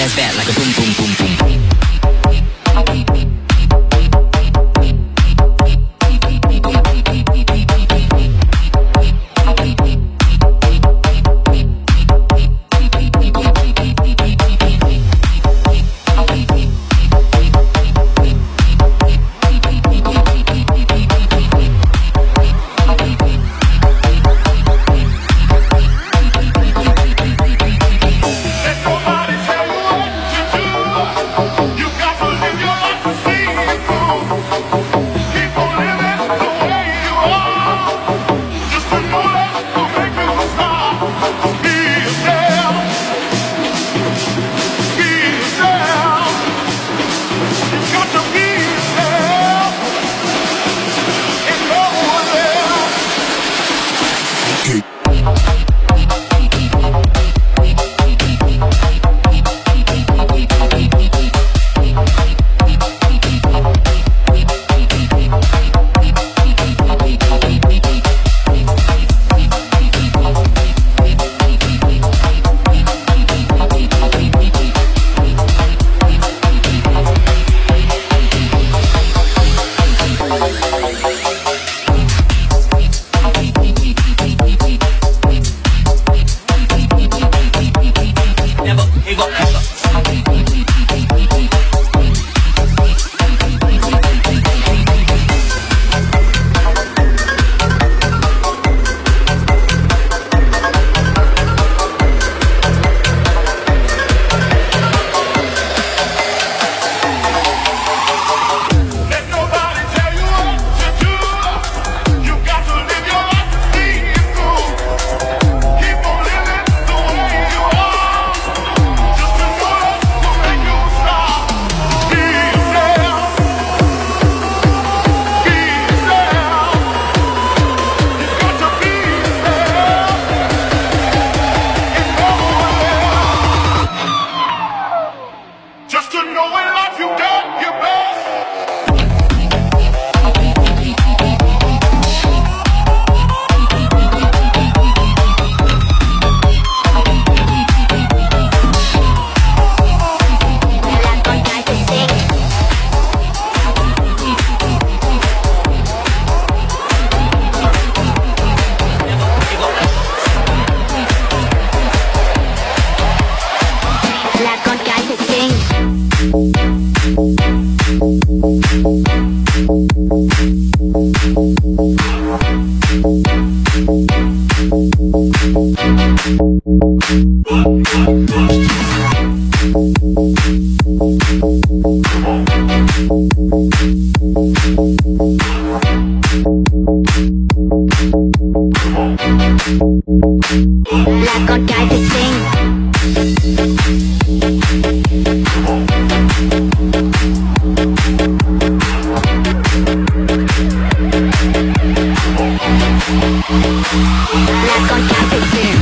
jazz bat like a boom boom boom boom boom. Là con trai thật xinh. Là con trai thật xinh.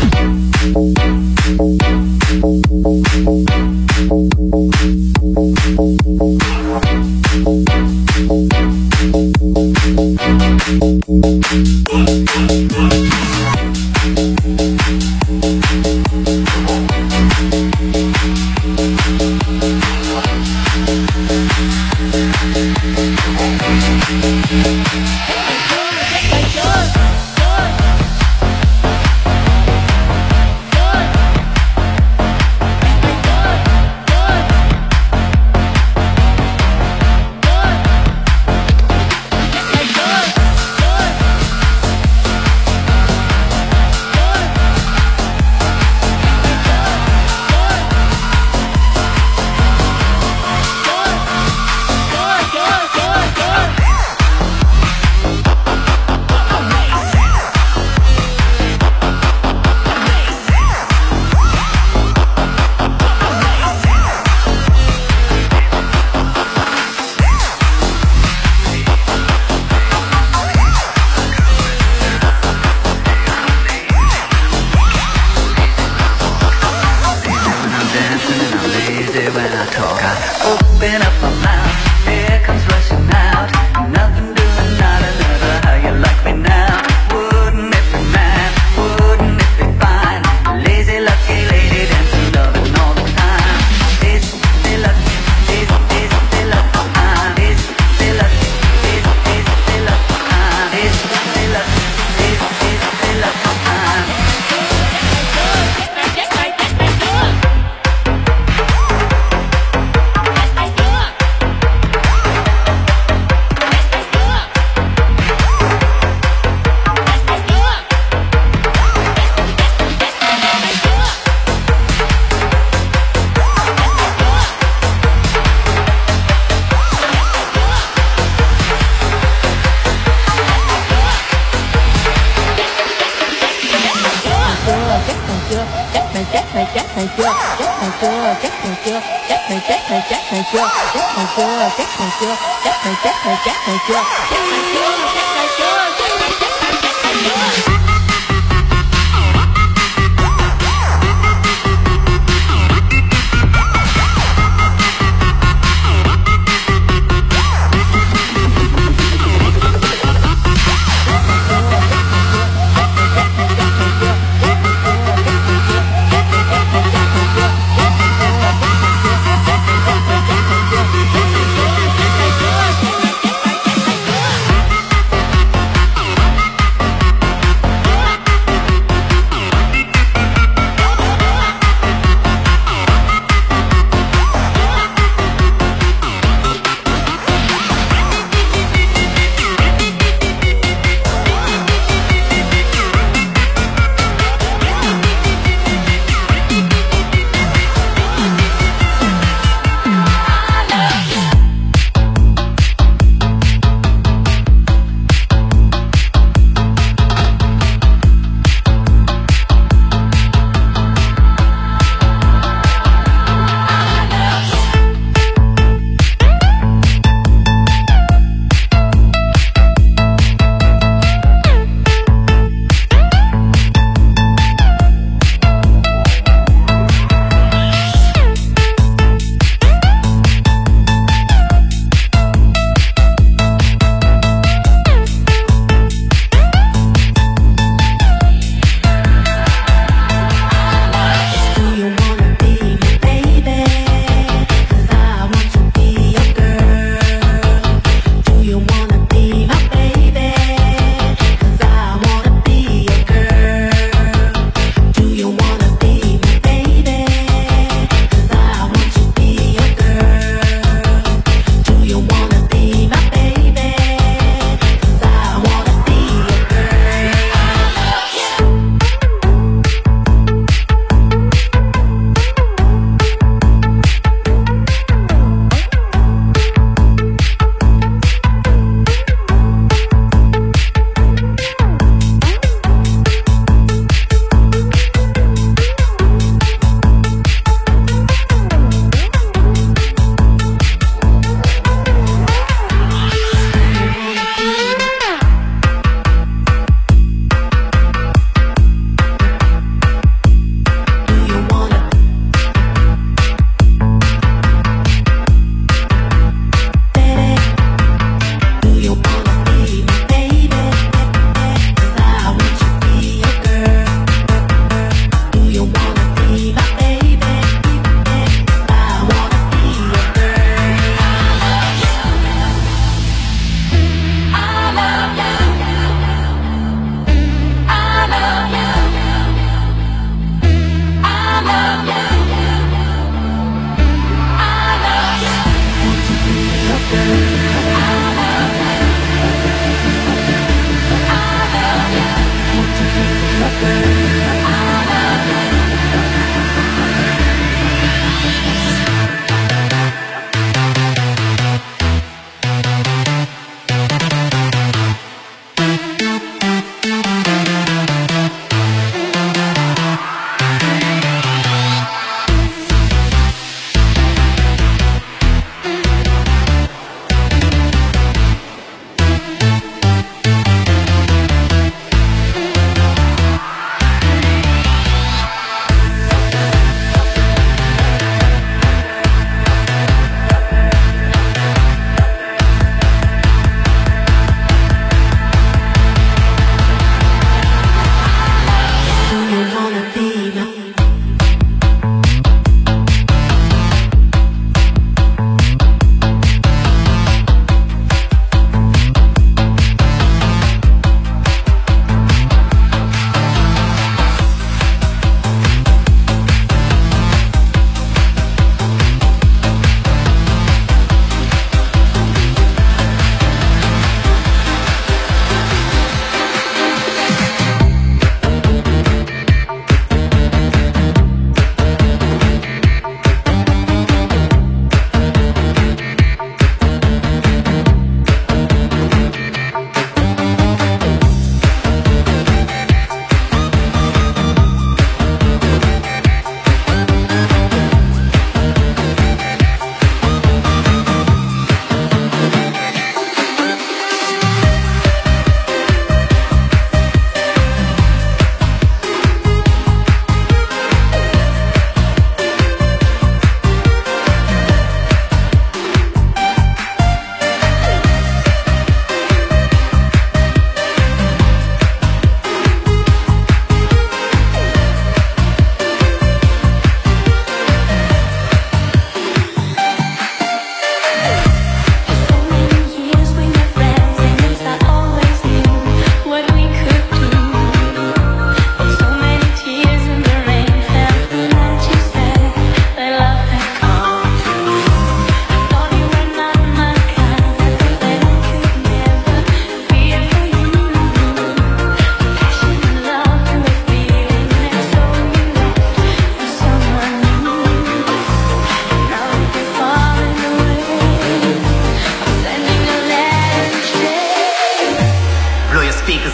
chưa, chết rồi chưa, chết rồi chưa, chết rồi chưa, chết rồi chưa, chết rồi chưa, chết rồi chưa, chết rồi chưa.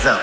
dở.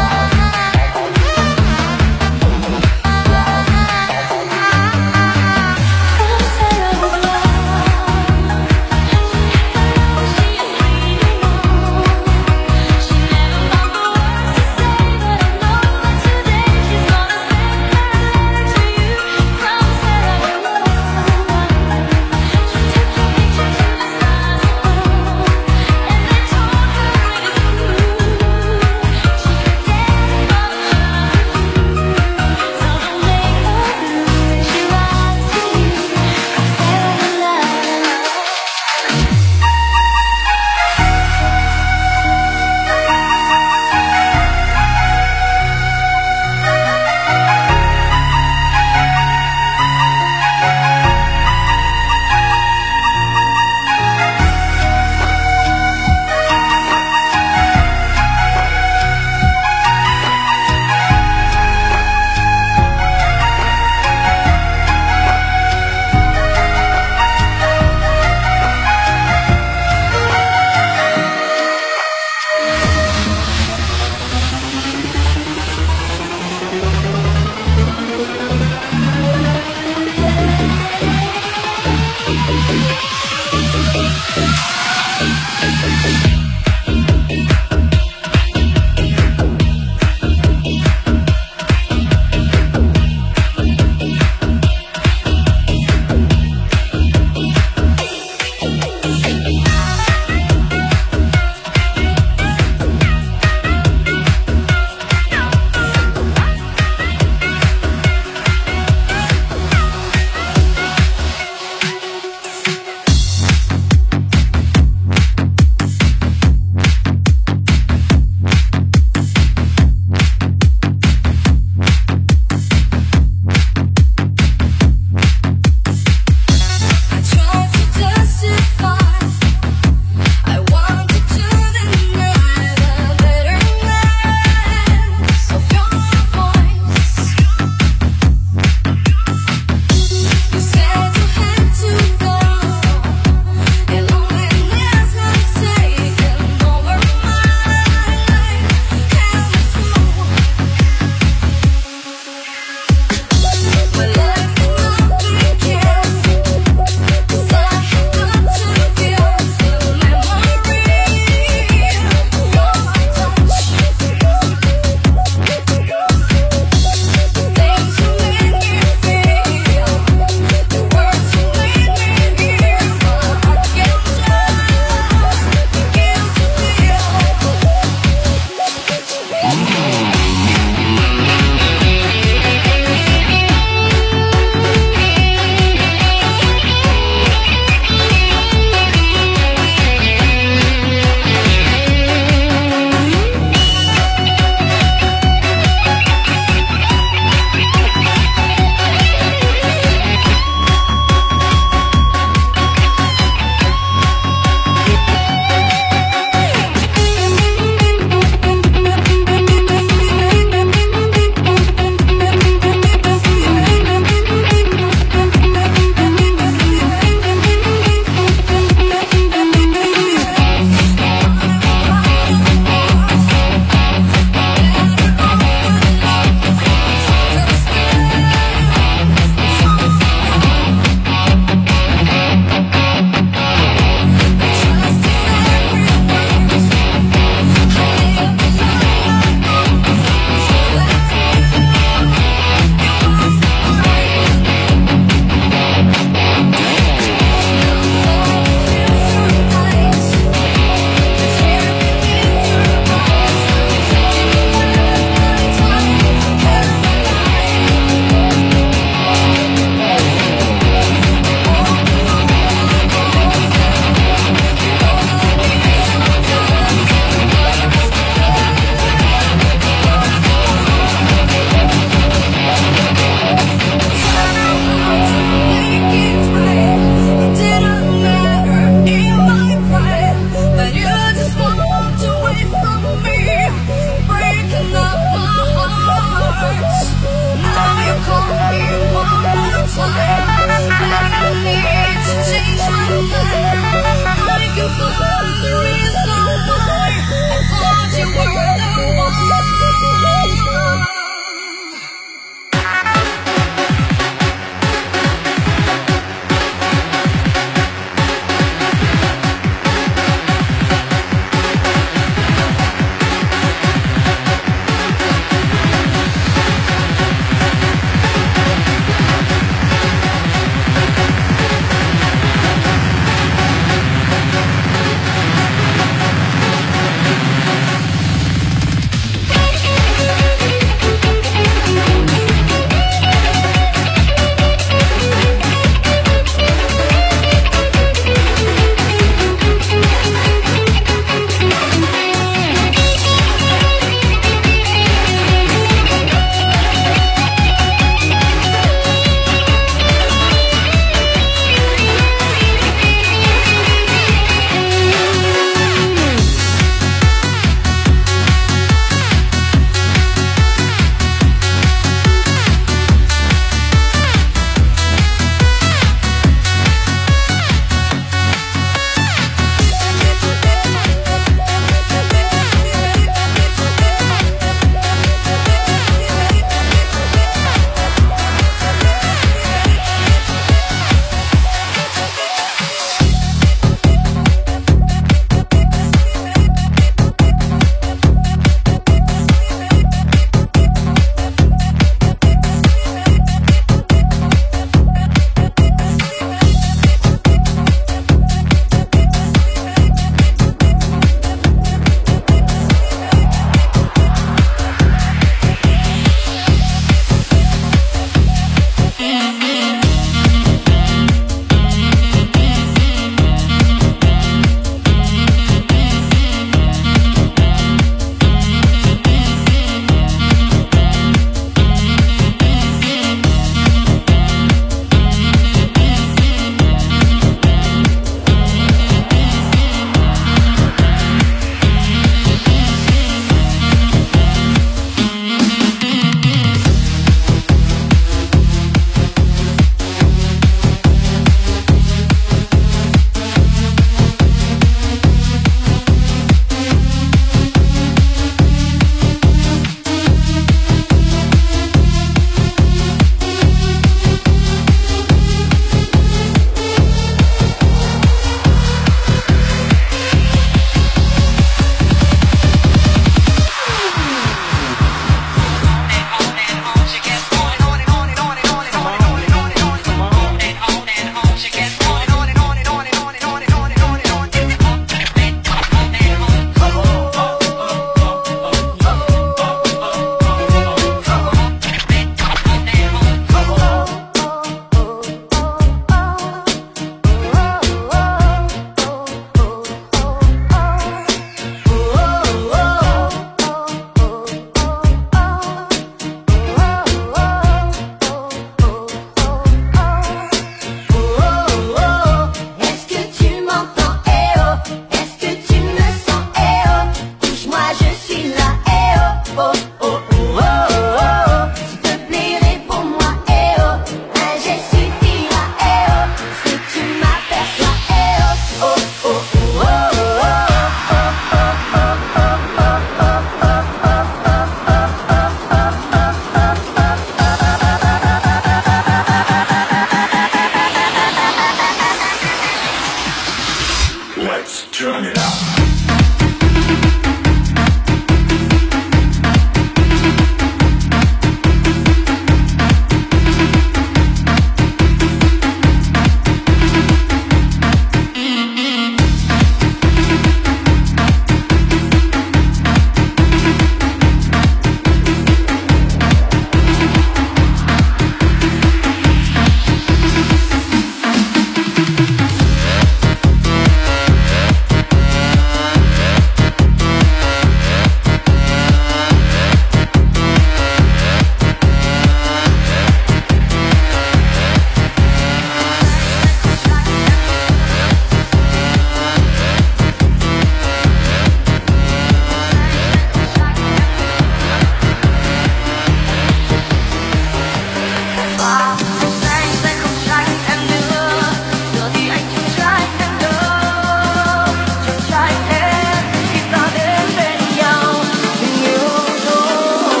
và anh sẽ không trách em nữa. Giờ thì anh chẳng trách em đâu, chẳng trách em khi ta đến bên nhau tình yêu thôi.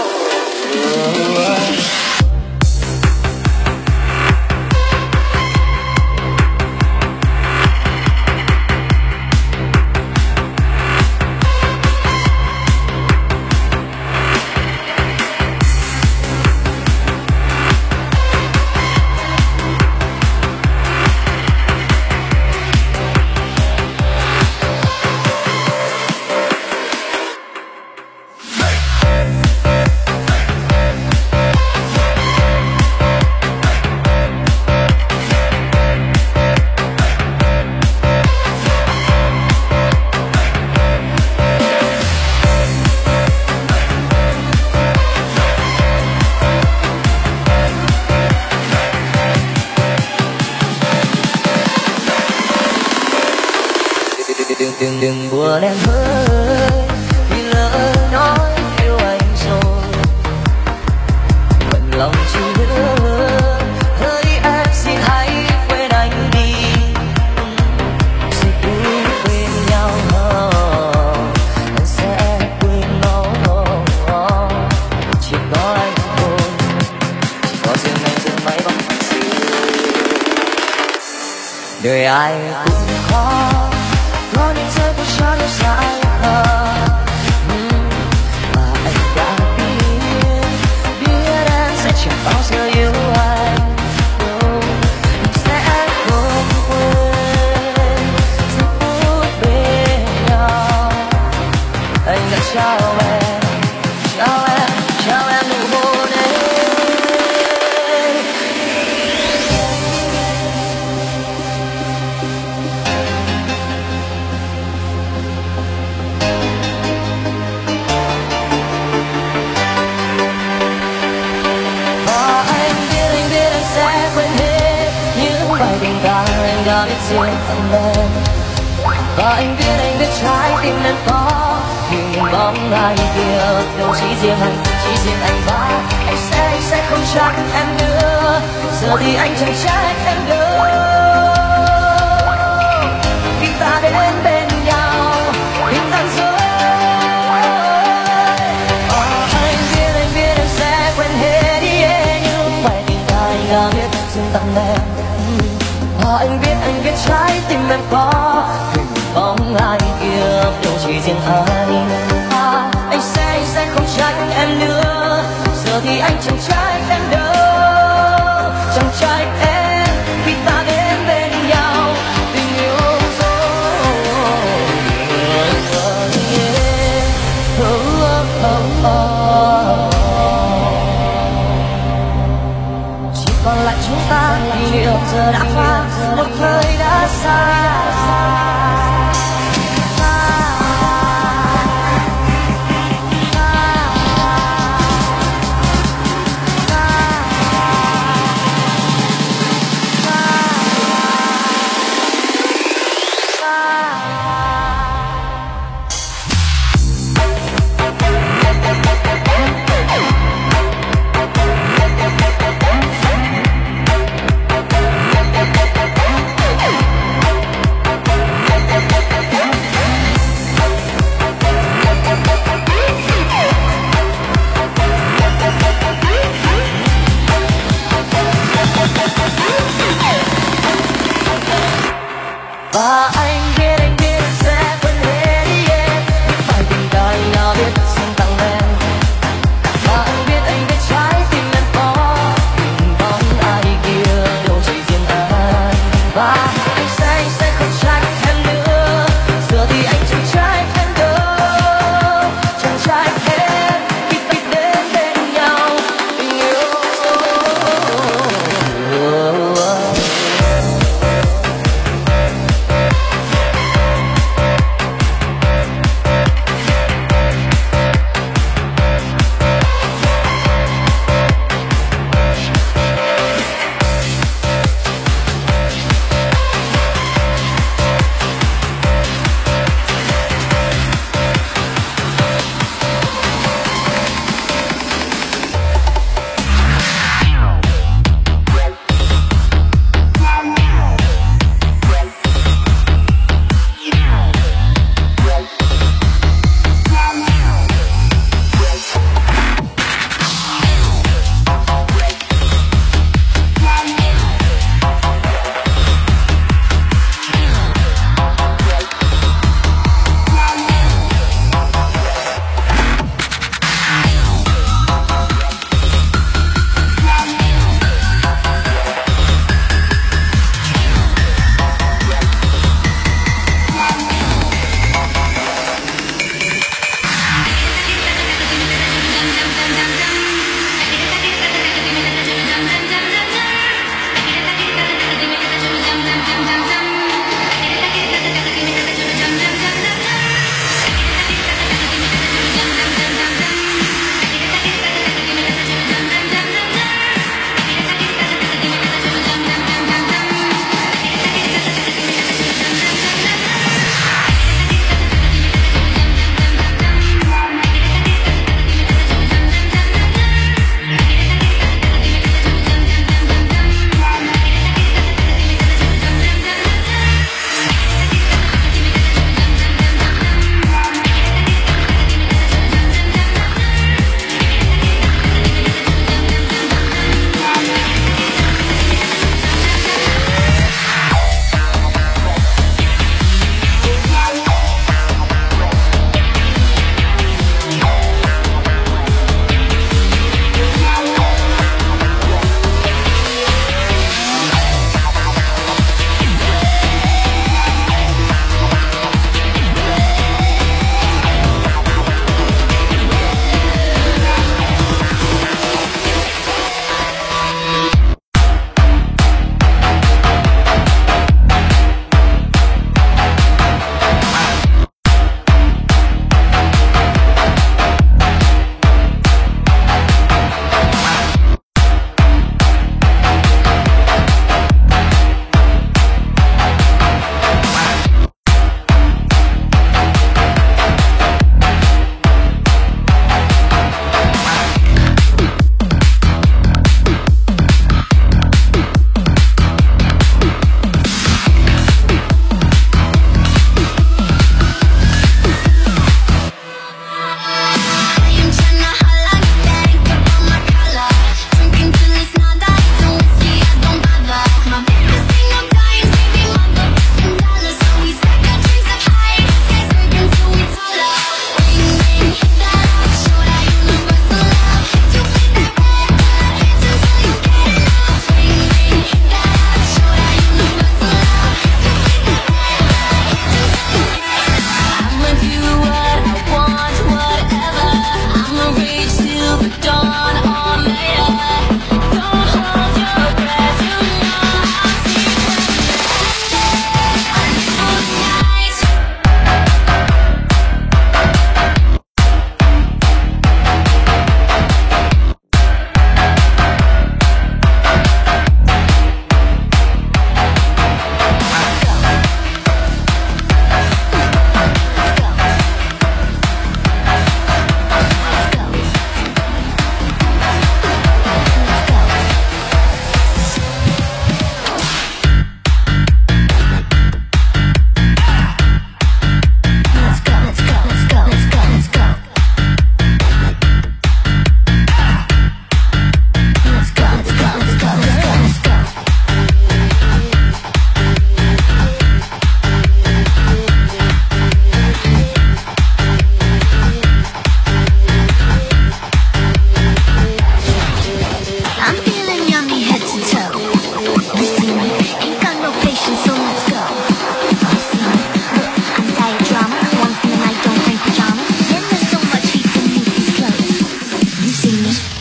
Đừng buồn em ơi, vì lỡ nói yêu anh rồi. Bận lòng chi nữa, hỡi em xin hãy quên anh đi. Sẽ cứ quên nhau, anh sẽ quên nó. Chỉ có anh thôi, chỉ có riêng anh giữ mãi bóng xinh. Đời ai cũng khó, có những giây phút cho nó sai mà anh đã biết em sẽ chẳng bao giờ yêu anh đâu. Sẽ không quên giây phút bên nhau. Anh đã trao em nụ hôn ấy. Tình ta anh đã biết riêng phần em, và anh biết trái tim em có hình bóng ai kia đâu. Chỉ riêng anh và anh sẽ không trách em nữa. Giờ thì anh chẳng trách em đâu, khi ta đến bên nhau tình tan rơi. Anh biết em sẽ quên hết những bài tình ta anh đã biết riêng tặng em. Anh biết trái tim em có hình bóng ai kia đâu. Chỉ riêng anh sẽ không trách em nữa. Giờ thì anh chẳng trách em đâu, chẳng trách em khi ta đến bên nhau tình yêu chỉ còn lại chúng ta, kỷ niệm giờ đã qua, một thời đã xa.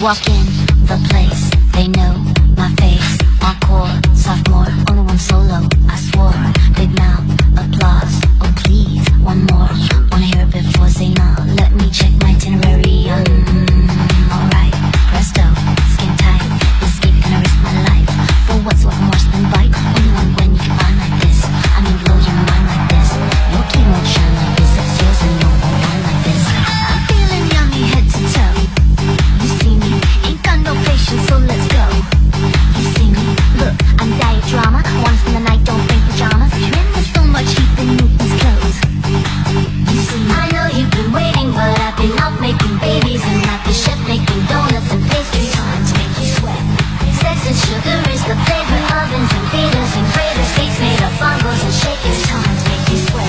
Walk in the place, they know my face. Encore, sophomore, only one solo, I swore. Big mouth, applause, oh please, one more. Wanna hear it before, say no. Let me check my itinerary. Alright, presto, skin tight. Escape, gonna risk my life. For what's what more than bite. Only one when you can find like this. I mean, blow your mind like this. Your key won't shine like this. It's yours and no one find like this. I'm feeling yummy head to toe. You see me, ain't got no patience, so let's go. You see me, look, I'm diet drama. Once in the night, don't think pajamas. Men with so much heat, they move these clothes. You see me, I know you've been waiting, but I've been out making babies and not the chef making donuts and pastries. Time to make you sweat. Sex and sugar is the flavor. Ovens and beaters and graters, cakes made of fungos and shakers. Time to make you sweat.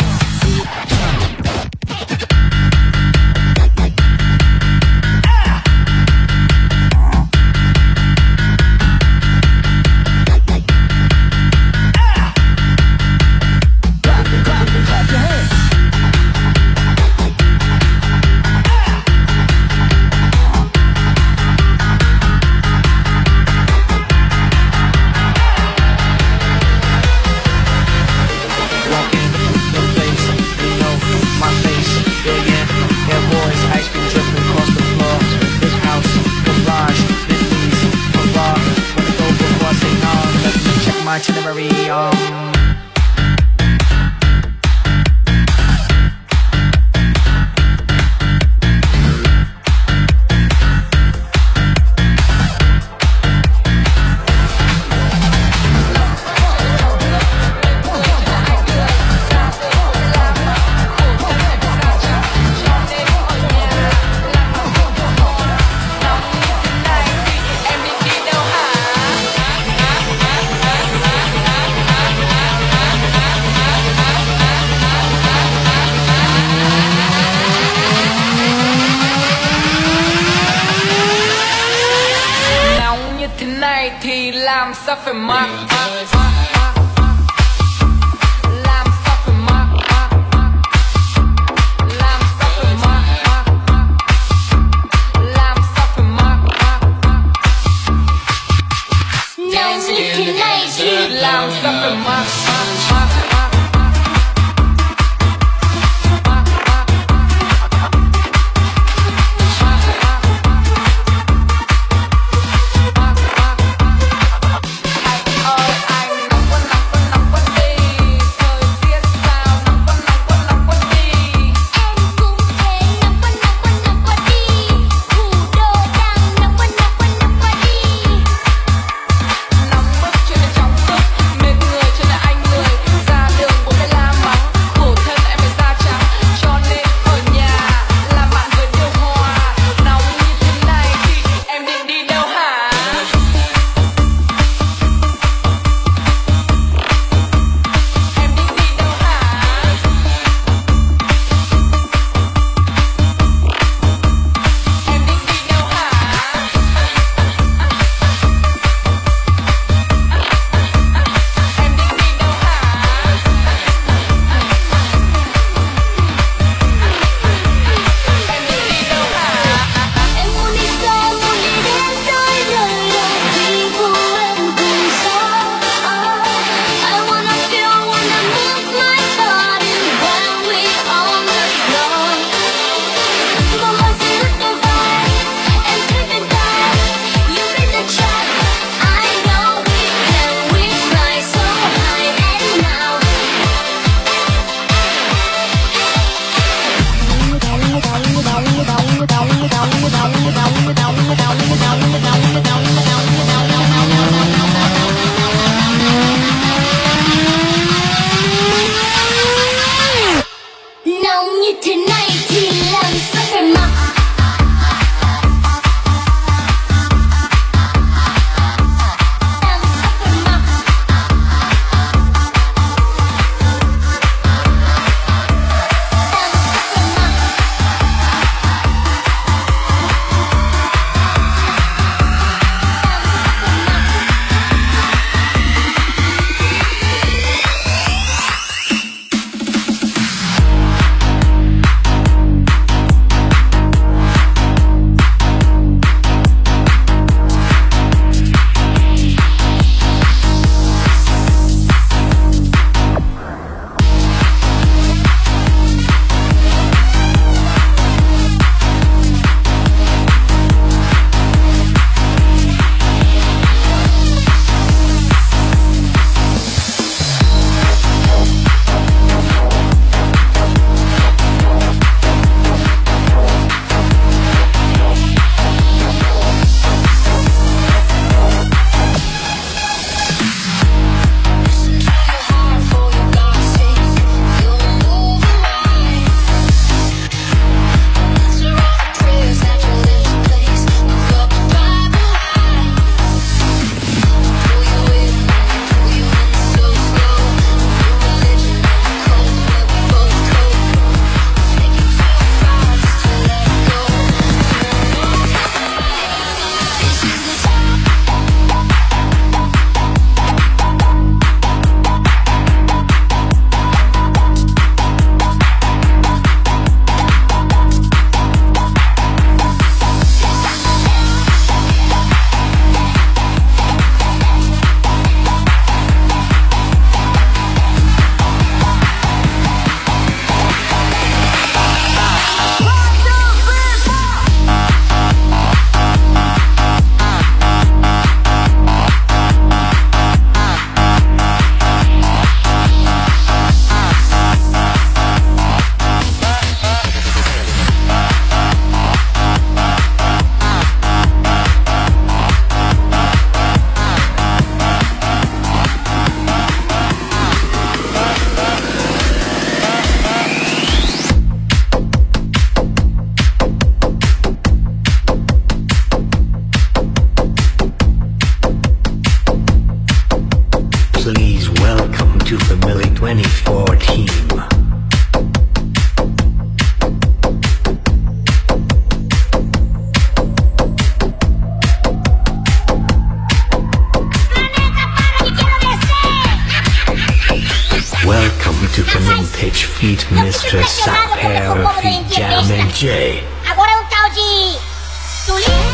Itinerary, thì làm sao phải mặc, làm sao phải mặc, làm sao phải mặc, làm sao phải mặc. Nóng như thế này thì làm sao phải mặc. Anh to Family 24 team. Welcome to Camin Pitch Feet Mistress Sapero Feet Jam and J. Agora é um tal de...